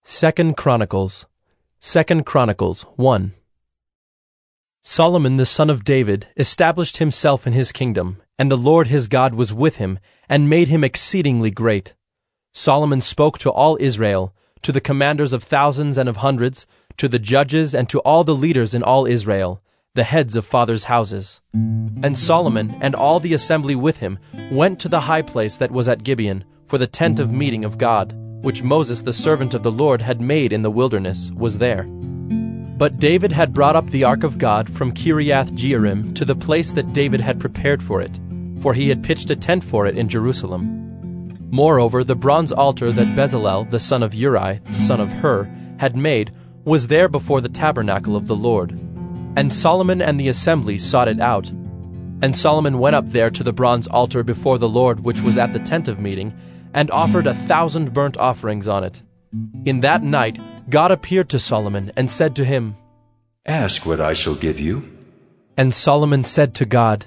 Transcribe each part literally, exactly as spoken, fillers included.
Second Chronicles, Second Chronicles one. Solomon the son of David established himself in his kingdom, and the Lord his God was with him, and made him exceedingly great. Solomon spoke to all Israel, to the commanders of thousands and of hundreds, to the judges and to all the leaders in all Israel, the heads of fathers' houses. And Solomon and all the assembly with him went to the high place that was at Gibeon, for the tent of meeting of God, which Moses the servant of the Lord had made in the wilderness, was there. But David had brought up the ark of God from Kiriath-Jearim to the place that David had prepared for it, for he had pitched a tent for it in Jerusalem. Moreover, the bronze altar that Bezalel the son of Uri, the son of Hur, had made was there before the tabernacle of the Lord. And Solomon and the assembly sought it out. And Solomon went up there to the bronze altar before the Lord which was at the tent of meeting, and offered a thousand burnt offerings on it. In that night God appeared to Solomon and said to him, "Ask what I shall give you." And Solomon said to God,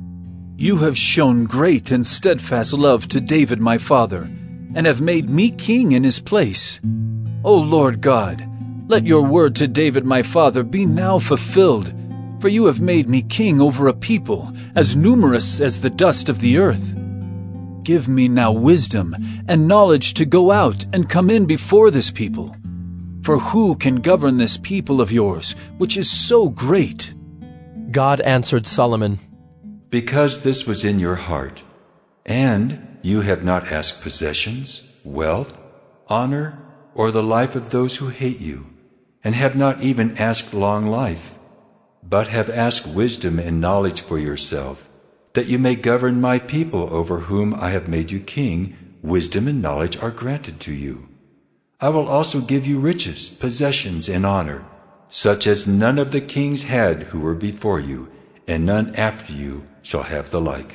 "You have shown great and steadfast love to David my father, and have made me king in his place. O Lord God, let your word to David my father be now fulfilled, for you have made me king over a people as numerous as the dust of the earth. Give me now wisdom and knowledge to go out and come in before this people. For who can govern this people of yours, which is so great?" God answered Solomon, "Because this was in your heart, and you have not asked possessions, wealth, honor, or the life of those who hate you, and have not even asked long life, but have asked wisdom and knowledge for yourself, that you may govern my people over whom I have made you king, wisdom and knowledge are granted to you. I will also give you riches, possessions, and honor, such as none of the kings had who were before you, and none after you shall have the like."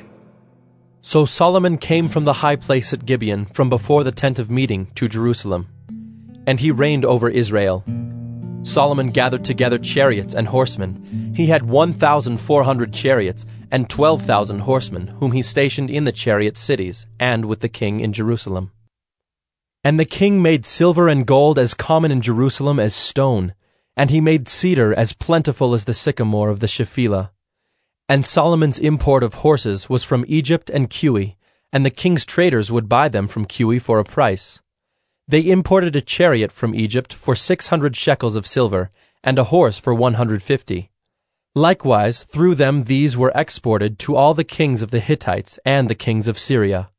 So Solomon came from the high place at Gibeon, from before the tent of meeting, to Jerusalem. And he reigned over Israel. Solomon gathered together chariots and horsemen. He had one thousand four hundred chariots and twelve thousand horsemen, whom he stationed in the chariot cities, and with the king in Jerusalem. And the king made silver and gold as common in Jerusalem as stone, and he made cedar as plentiful as the sycamore of the Shephelah. And Solomon's import of horses was from Egypt and Cui, and the king's traders would buy them from Cui for a price. They imported a chariot from Egypt for six hundred shekels of silver, and a horse for one hundred fifty. Likewise, through them these were exported to all the kings of the Hittites and the kings of Syria.